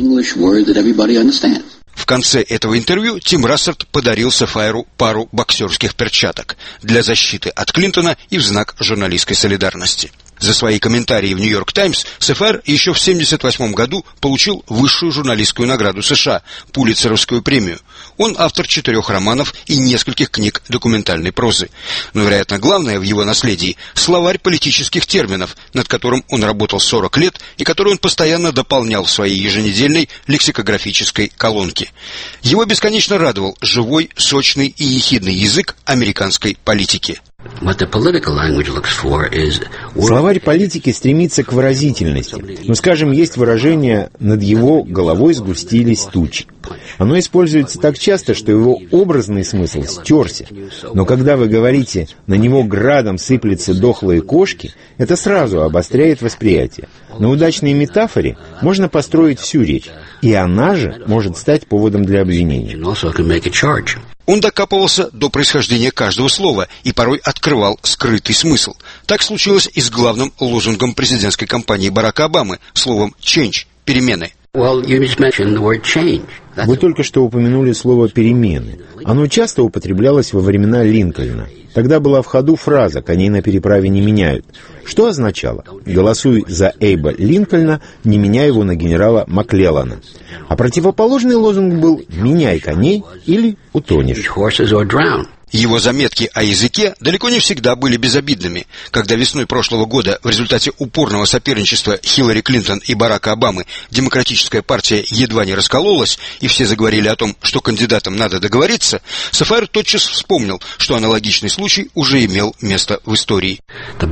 S13: В конце этого интервью Тим Рассерд подарил Сафаеру пару боксерских перчаток для защиты от Клинтона и в знак журналистской солидарности. За свои комментарии в «Нью-Йорк Таймс» Сафаер еще в семьдесят восьмом году получил высшую журналистскую награду США – Пулитцеровскую премию. Он автор четырех романов и нескольких книг документальной прозы. Но, вероятно, главное в его наследии – словарь политических терминов, над которым он работал сорок лет и который он постоянно дополнял в своей еженедельной лексикографической колонке. Его бесконечно радовал живой, сочный и ехидный язык американской политики.
S14: Словарь политики стремится к выразительности. Ну, скажем, есть выражение «над его головой сгустились тучи». Оно используется так часто, что его образный смысл стерся. Но когда вы говорите «на него градом сыплются дохлые кошки», это сразу обостряет восприятие. На удачной метафоре можно построить всю речь, и она же может стать поводом для обвинения.
S13: Он докапывался до происхождения каждого слова и порой открывал скрытый смысл. Так случилось и с главным лозунгом президентской кампании Барака Обамы, словом «change» – «перемены».
S14: Вы только что упомянули слово «перемены». Оно часто употреблялось во времена Линкольна. Тогда была в ходу фраза «коней на переправе не меняют», что означало «голосуй за Эйба Линкольна, не меняй его на генерала Маклеллана». А противоположный лозунг был «меняй коней или утонешь».
S13: Его заметки о языке далеко не всегда были безобидными. Когда весной прошлого года в результате упорного соперничества Хиллари Клинтон и Барака Обамы демократическая партия едва не раскололась, и все заговорили о том, что кандидатам надо договориться, Сафаер тотчас вспомнил, что аналогичный случай уже имел место в истории.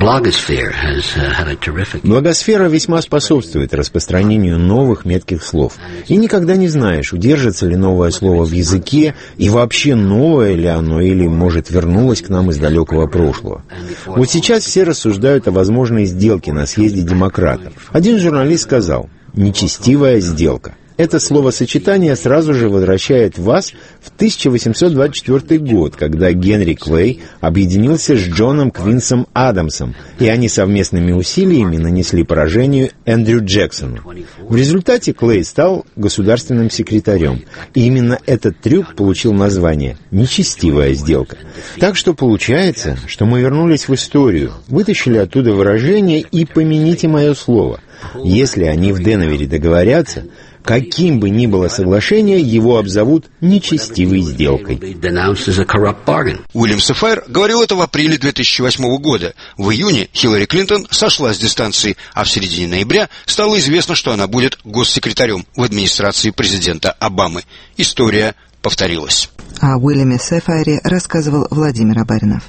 S14: Благосфера весьма способствует распространению новых метких слов. И никогда не знаешь, удержится ли новое слово в языке, и вообще новое ли оно, или может, вернулась к нам из далекого прошлого. Вот сейчас все рассуждают о возможной сделке на съезде демократов. Один журналист сказал «нечестивая сделка». Это словосочетание сразу же возвращает вас в тысяча восемьсот двадцать четвёртый год, когда Генри Клей объединился с Джоном Квинсом Адамсом, и они совместными усилиями нанесли поражение Эндрю Джексону. В результате Клей стал государственным секретарем, и именно этот трюк получил название «нечестивая сделка». Так что получается, что мы вернулись в историю, вытащили оттуда выражение и «помяните мое слово». Если они в Денвере договорятся, каким бы ни было соглашение, его обзовут нечестивой сделкой.
S13: Уильям Сафаер говорил это в апреле две тысячи восьмого года. В июне Хиллари Клинтон сошла с дистанции, а в середине ноября стало известно, что она будет госсекретарем в администрации президента Обамы. История повторилась.
S1: О Уильяме Сафаере рассказывал Владимир Абаринов.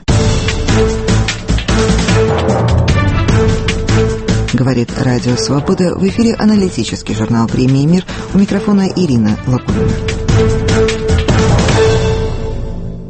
S1: Говорит Радио Свобода. В эфире аналитический журнал «Премии Мир». У микрофона Ирина Лапулина.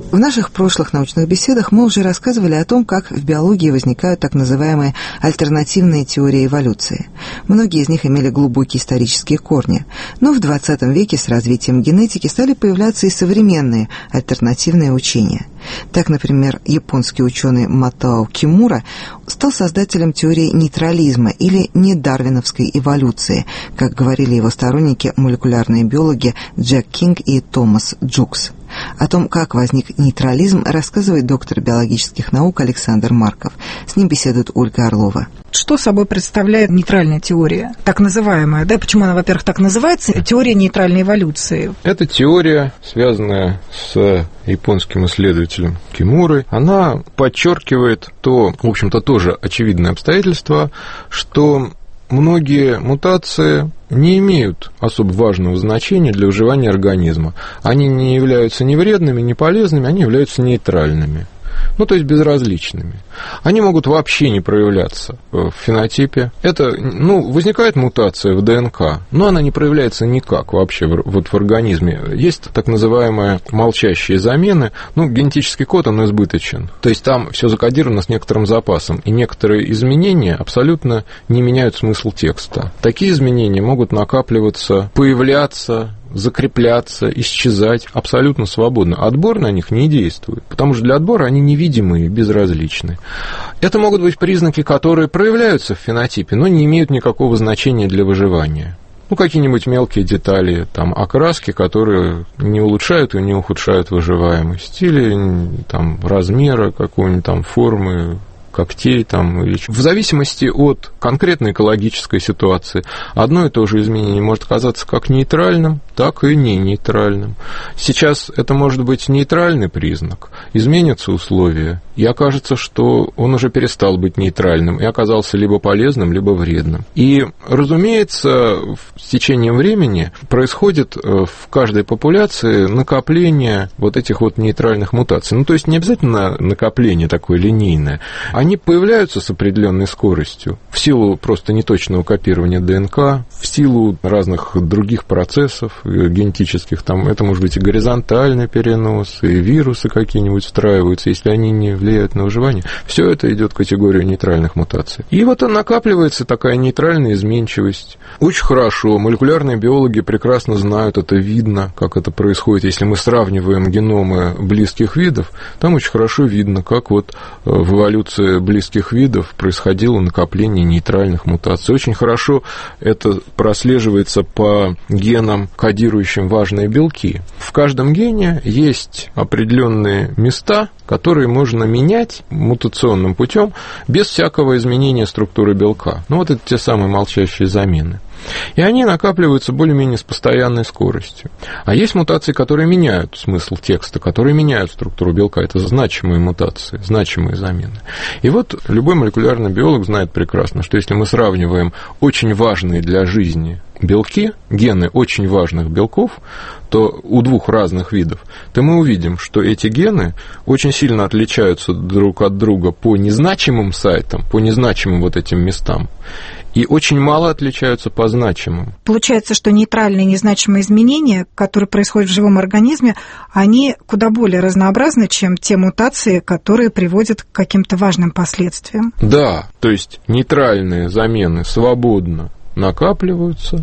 S1: В наших прошлых научных беседах мы уже рассказывали о том, как в биологии возникают так называемые альтернативные теории эволюции. Многие из них имели глубокие исторические корни, но в двадцатом веке с развитием генетики стали появляться и современные альтернативные учения. Так, например, японский ученый Матао Кимура стал создателем теории нейтрализма или недарвиновской эволюции, как говорили его сторонники молекулярные биологи Джек Кинг и Томас Джукс. О том, как возник нейтрализм, рассказывает доктор биологических наук Александр Марков. С ним беседует Ольга Орлова.
S17: Что собой представляет нейтральная теория, так называемая? Да, почему она, во-первых, так называется? Теория нейтральной эволюции.
S18: Эта теория, связанная с японским исследователем Кимурой, она подчеркивает то, в общем-то, тоже очевидное обстоятельство, что многие мутации не имеют особо важного значения для выживания организма. Они не являются ни вредными, ни полезными, они являются нейтральными. Ну, то есть безразличными. Они могут вообще не проявляться в фенотипе. Это, ну, возникает мутация в ДНК, но она не проявляется никак вообще в, вот в организме. Есть так называемые молчащие замены. Ну, генетический код, он избыточен. То есть там все закодировано с некоторым запасом, и некоторые изменения абсолютно не меняют смысл текста. Такие изменения могут накапливаться, появляться, закрепляться, исчезать абсолютно свободно. Отбор на них не действует, потому что для отбора они невидимые и безразличны. Это могут быть признаки, которые проявляются в фенотипе, но не имеют никакого значения для выживания. Ну, какие-нибудь мелкие детали, там, окраски, которые не улучшают и не ухудшают выживаемость, или там размера какой-нибудь там формы когтей, там, или... в зависимости от конкретной экологической ситуации, одно и то же изменение может оказаться как нейтральным, так и не нейтральным. Сейчас это может быть нейтральный признак, изменятся условия, и окажется, что он уже перестал быть нейтральным и оказался либо полезным, либо вредным. И, разумеется, с течением времени происходит в каждой популяции накопление вот этих вот нейтральных мутаций. Ну, то есть не обязательно накопление такое линейное. Они появляются с определенной скоростью в силу просто неточного копирования ДНК, в силу разных других процессов генетических. Там это может быть и горизонтальный перенос, и вирусы какие-нибудь встраиваются, если они не влияют на выживание. Все это идет в категорию нейтральных мутаций. И вот накапливается такая нейтральная изменчивость. Очень хорошо. Молекулярные биологи прекрасно знают, это видно, как это происходит. Если мы сравниваем геномы близких видов, там очень хорошо видно, как вот в эволюции близких видов происходило накопление нейтральных мутаций. Очень хорошо это прослеживается по генам, кодирующим важные белки. В каждом гене есть определенные места, которые можно менять мутационным путем без всякого изменения структуры белка. Ну, вот это те самые молчащие замены. И они накапливаются более-менее с постоянной скоростью. А есть мутации, которые меняют смысл текста, которые меняют структуру белка. Это значимые мутации, значимые замены. И вот любой молекулярный биолог знает прекрасно, что если мы сравниваем очень важные для жизни белки, гены очень важных белков, то у двух разных видов, то мы увидим, что эти гены очень сильно отличаются друг от друга по незначимым сайтам, по незначимым вот этим местам, и очень мало отличаются по значимым.
S17: Получается, что нейтральные незначимые изменения, которые происходят в живом организме, они куда более разнообразны, чем те мутации, которые приводят к каким-то важным последствиям.
S18: Да, то есть нейтральные замены свободно накапливаются,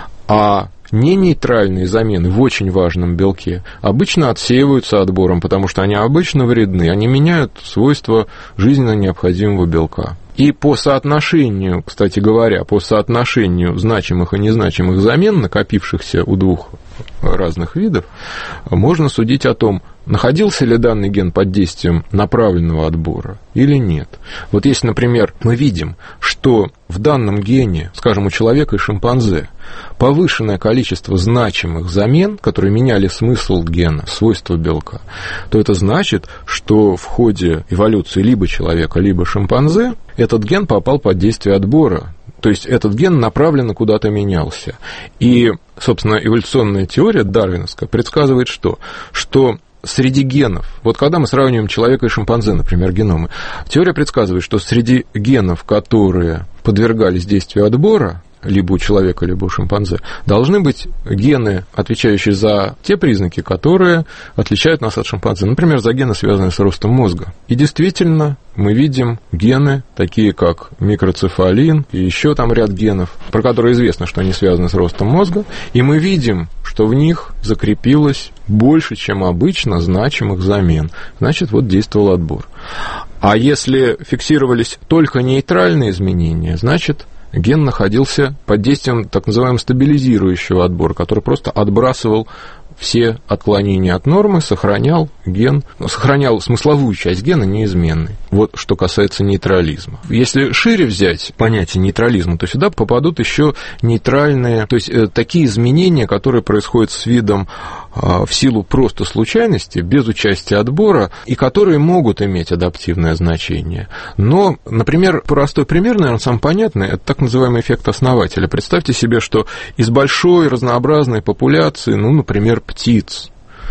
S18: а ненейтральные замены в очень важном белке обычно отсеиваются отбором, потому что они обычно вредны, они меняют свойства жизненно необходимого белка. И по соотношению, кстати говоря, по соотношению значимых и незначимых замен, накопившихся у двух разных видов, можно судить о том, находился ли данный ген под действием направленного отбора или нет. Вот если, например, мы видим, что в данном гене, скажем, у человека и шимпанзе, повышенное количество значимых замен, которые меняли смысл гена, свойства белка, то это значит, что в ходе эволюции либо человека, либо шимпанзе этот ген попал под действие отбора. То есть этот ген направленно куда-то менялся. И, собственно, эволюционная теория дарвиновская предсказывает что? Что среди генов, вот когда мы сравниваем человека и шимпанзе, например, геномы, теория предсказывает, что среди генов, которые подвергались действию отбора, либо у человека, либо у шимпанзе, должны быть гены, отвечающие за те признаки, которые отличают нас от шимпанзе. Например, за гены, связанные с ростом мозга. И действительно, мы видим гены, такие как микроцефалин и еще там ряд генов, про которые известно, что они связаны с ростом мозга, и мы видим, что в них закрепилось больше, чем обычно, значимых замен. Значит, вот действовал отбор. А если фиксировались только нейтральные изменения, значит, ген находился под действием так называемого стабилизирующего отбора, который просто отбрасывал все отклонения от нормы, сохранял ген, сохранял смысловую часть гена неизменной. Вот что касается нейтрализма. Если шире взять понятие нейтрализма, то сюда попадут еще нейтральные, то есть э, такие изменения, которые происходят с видом э, в силу просто случайности, без участия отбора, и которые могут иметь адаптивное значение. Но, например, простой пример, наверное, самый понятный, это так называемый эффект основателя. Представьте себе, что из большой разнообразной популяции, ну, например, птиц,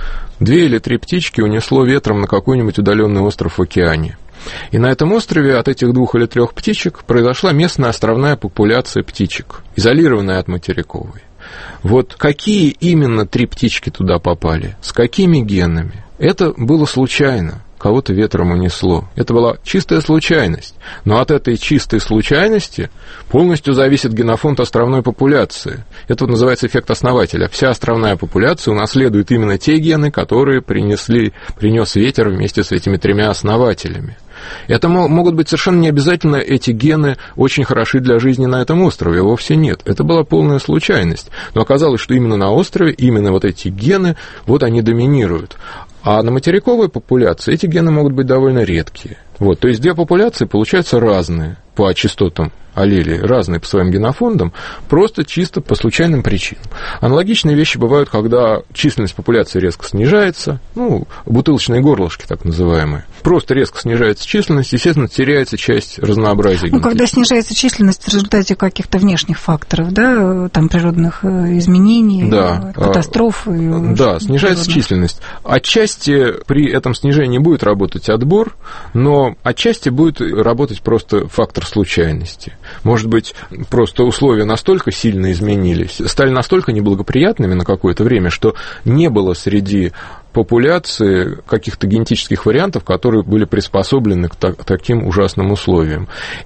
S18: две или три птички унесло ветром на какой-нибудь удаленный остров в океане. И на этом острове от этих двух или трех птичек произошла местная островная популяция птичек, изолированная от материковой. Вот какие именно три птички туда попали, с какими генами, это было случайно. Кого-то ветром унесло. Это была чистая случайность. Но от этой чистой случайности полностью зависит генофонд островной популяции. Это вот называется эффект основателя. Вся островная популяция унаследует именно те гены, которые принесли, принес ветер вместе с этими тремя основателями. Это могут быть совершенно не обязательно эти гены очень хороши для жизни на этом острове, вовсе нет. Это была полная случайность. Но оказалось, что именно на острове, именно вот эти гены, вот они доминируют. А на материковой популяции эти гены могут быть довольно редкие. Вот, то есть две популяции получаются разные по частотам аллелей, разные по своим генофондам, просто чисто по случайным причинам. Аналогичные вещи бывают, когда численность популяции резко снижается, ну, бутылочные горлышки так называемые. Просто резко снижается численность, естественно, теряется часть разнообразия.
S17: Ну, когда снижается численность в результате каких-то внешних факторов, да, там природных изменений,
S18: да,
S17: катастроф.
S18: Да, снижается природных. Численность. Отчасти при этом снижении будет работать отбор, но отчасти будет работать просто фактор случайности. Может быть, просто условия настолько сильно изменились, стали настолько неблагоприятными на какое-то время, что не было среди популяции каких-то генетических вариантов, которые были приспособлены к так, таким ужасным условиям.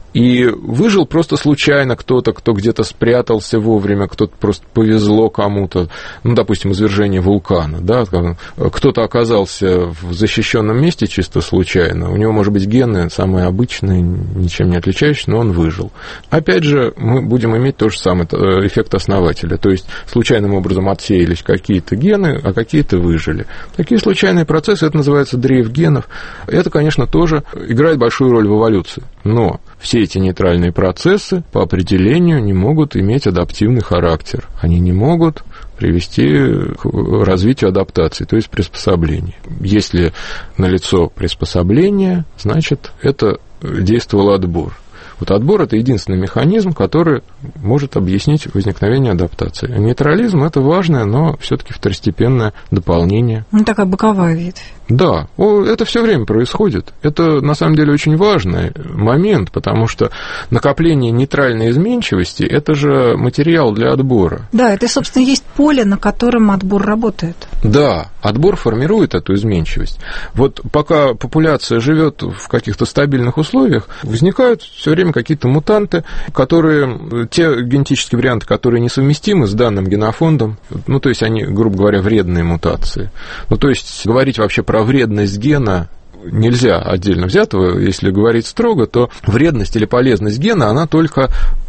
S18: И выжил просто случайно кто-то, кто где-то спрятался вовремя, кто-то просто повезло кому-то, ну, допустим, извержение вулкана, да, кто-то оказался в защищенном месте чисто случайно, у него, может быть, гены самые обычные, ничем не отличающиеся, но он выжил. Опять же, мы будем иметь то же самое, эффект основателя, то есть случайным образом отсеялись какие-то гены, а какие-то выжили. Такие случайные процессы, это называется дрейф генов, это, конечно, тоже играет большую роль в эволюции, но все эти нейтральные процессы по определению не могут иметь адаптивный характер, они не могут привести к развитию адаптации, то есть приспособления. Если налицо приспособление, значит, это действовал отбор. Вот отбор – это единственный механизм, который может объяснить возникновение адаптации. А нейтрализм – это важное, но все-таки второстепенное дополнение.
S17: Ну, такая боковая ветвь.
S18: Да, это все время происходит. Это, на самом деле, очень важный момент, потому что накопление нейтральной изменчивости – это же материал для отбора.
S17: Да, это, собственно, есть поле, на котором отбор работает.
S18: Да, отбор формирует эту изменчивость. Вот пока популяция живет в каких-то стабильных условиях, возникают все время какие-то мутанты, которые, те генетические варианты, которые несовместимы с данным генофондом, ну, то есть они, грубо говоря, вредные мутации. Ну, то есть говорить вообще про вредность гена нельзя отдельно взятого, если говорить строго, то вредность или полезность гена, она только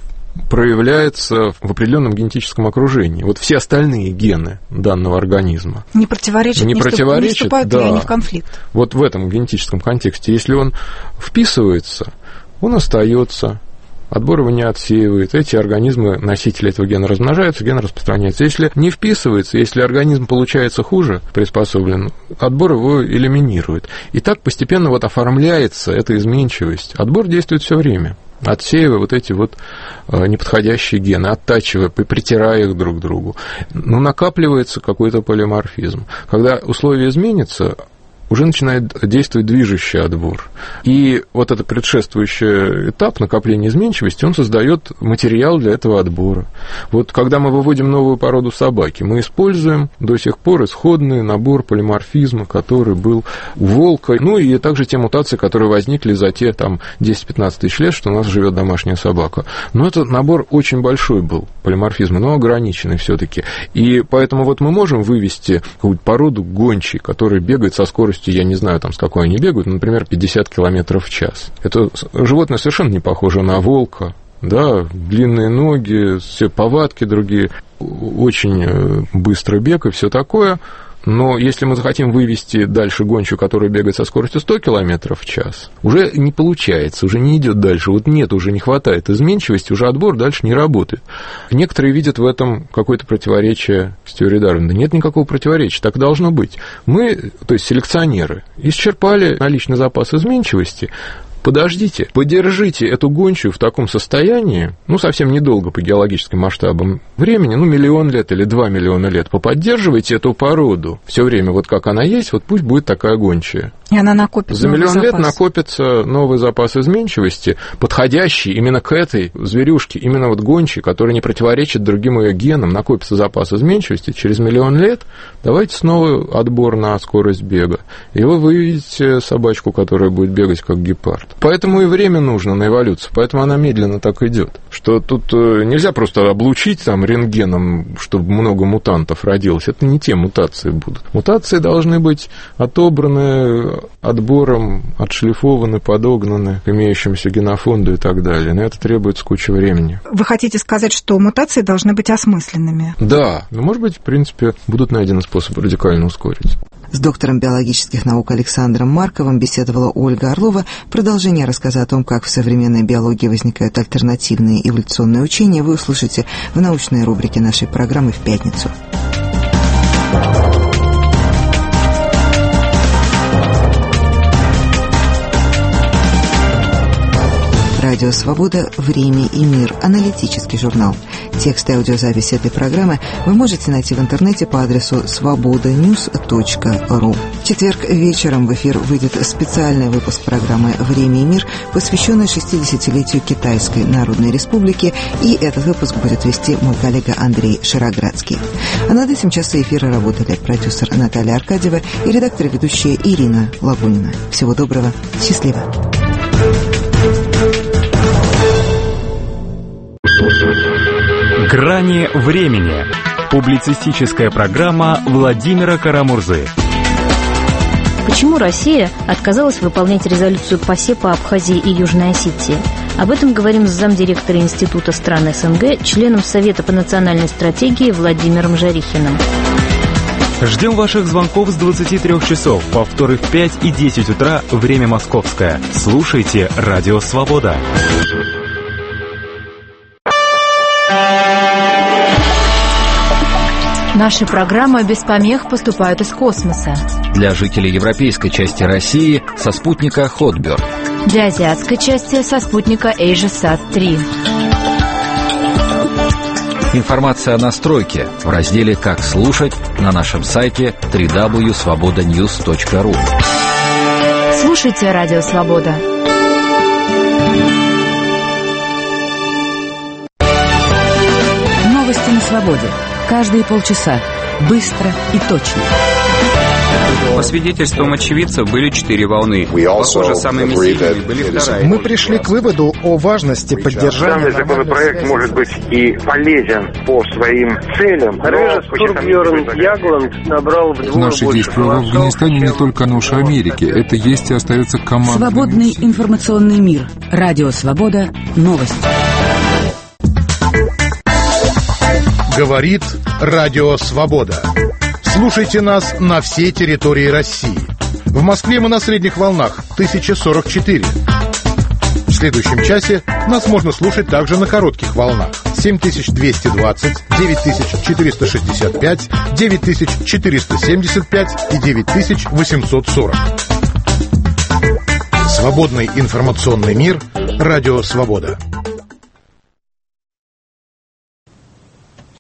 S18: проявляется в определенном генетическом окружении. Вот все остальные гены данного организма
S17: не противоречат,
S18: не,
S17: не,
S18: противоречат,
S17: не вступают
S18: да,
S17: ли они в конфликт.
S18: Вот в этом генетическом контексте, если он вписывается, он остается, отбор его не отсеивает, эти организмы, носители этого гена, размножаются, ген распространяется. Если не вписывается, если организм получается хуже приспособлен, отбор его элиминирует. И так постепенно вот оформляется эта изменчивость. Отбор действует все время, отсеивая вот эти вот неподходящие гены, оттачивая, притирая их друг к другу. Но накапливается какой-то полиморфизм. Когда условия изменятся, уже начинает действовать движущий отбор. И вот этот предшествующий этап накопления изменчивости, он создает материал для этого отбора. Вот когда мы выводим новую породу собаки, мы используем до сих пор исходный набор полиморфизма, который был у волка, ну и также те мутации, которые возникли за те там десять-пятнадцать тысяч лет, что у нас живет домашняя собака. Но этот набор очень большой был, полиморфизма, но ограниченный все-таки. И поэтому вот мы можем вывести какую-то породу гончей, которая бегает со скоростью, я не знаю, там, с какой они бегают, например, пятьдесят километров в час. Это животное совершенно не похоже на волка, да, длинные ноги, все повадки другие, очень быстрый бег и все такое. Но если мы захотим вывести дальше гончую, которая бегает со скоростью сто километров в час, уже не получается, уже не идет дальше. Вот нет, уже не хватает изменчивости, уже отбор дальше не работает. Некоторые видят в этом какое-то противоречие с теорией Дарвина. Нет никакого противоречия, так должно быть. Мы, то есть селекционеры, исчерпали наличный запас изменчивости. Подождите, подержите эту гончую в таком состоянии, ну, совсем недолго по геологическим масштабам времени, ну, миллион лет или два миллиона лет, поподдерживайте эту породу все время, вот как она есть, вот пусть будет такая гончая.
S17: И она накопит
S18: За миллион запас. лет накопится новый запас изменчивости, подходящий именно к этой зверюшке, именно вот гончей, которая не противоречит другим ее генам, накопится запас изменчивости, через миллион лет давайте снова отбор на скорость бега, и вы выведете собачку, которая будет бегать как гепард. Поэтому и время нужно на эволюцию, поэтому она медленно так идет. Что тут нельзя просто облучить там рентгеном, чтобы много мутантов родилось. Это не те мутации будут. Мутации должны быть отобраны отбором, отшлифованы, подогнаны к имеющемуся генофонду и так далее. Но это требуется куча времени.
S17: Вы хотите сказать, что мутации должны быть осмысленными?
S18: Да. Но, может быть, в принципе, будут найдены способы радикально ускорить.
S1: С доктором биологических наук Александром Марковым беседовала Ольга Орлова. Продолжение рассказа о том, как в современной биологии возникают альтернативные эволюционные учения, вы услышите в научной рубрике нашей программы в пятницу. Радио «Свобода. Время и мир». Аналитический журнал. Текст и аудиозапись этой программы вы можете найти в интернете по адресу свобода ньюс точка ру. В четверг вечером в эфир выйдет специальный выпуск программы «Время и мир», посвященный шестидесятилетию Китайской Народной Республики, и этот выпуск будет вести мой коллега Андрей Широградский. А над этим часом эфира работали продюсер Наталья Аркадьева и редактор-ведущая Ирина Лагунина. Всего доброго. Счастливо.
S19: «Грани времени». Публицистическая программа Владимира Карамурзы.
S20: Почему Россия отказалась выполнять резолюцию ПАСЕ по Абхазии и Южной Осетии? Об этом говорим с замдиректора Института стран СНГ, членом Совета по национальной стратегии Владимиром Жарихиным.
S19: Ждем ваших звонков с двадцати трёх часов, повторы в пять и десять утра, время московское. Слушайте «Радио Свобода».
S12: Наши программы без помех поступают из космоса.
S21: Для жителей европейской части России со спутника Хотберд.
S12: Для азиатской части со спутника AsiaSat три.
S21: Информация о настройке в разделе «Как слушать» на нашем сайте дабл ю дабл ю дабл ю точка свобода ньюс точка ру.
S12: Слушайте «Радио Свобода». Новости на свободе. Каждые полчаса. Быстро и точно.
S22: По свидетельствам очевидцев, были четыре волны. Похоже, самыми сильными были вторая.
S23: Мы пришли к выводу о важности поддержания...
S24: Данный законопроект может быть и полезен по своим целям. Турбьерн Ягланд набрал вдвое
S25: Наши действия в Афганистане не только нож Америки. Это есть и остается командой.
S12: Свободный информационный мир. Радио Свобода. Новости.
S26: Говорит Радио Свобода. Слушайте нас на всей территории России. В Москве мы на средних волнах тысяча сорок четыре. В следующем часе нас можно слушать также на коротких волнах семь тысяч двести двадцать, девять тысяч четыреста шестьдесят пять, девять тысяч четыреста семьдесят пять и девять тысяч восемьсот сорок. Свободный информационный мир. Радио Свобода.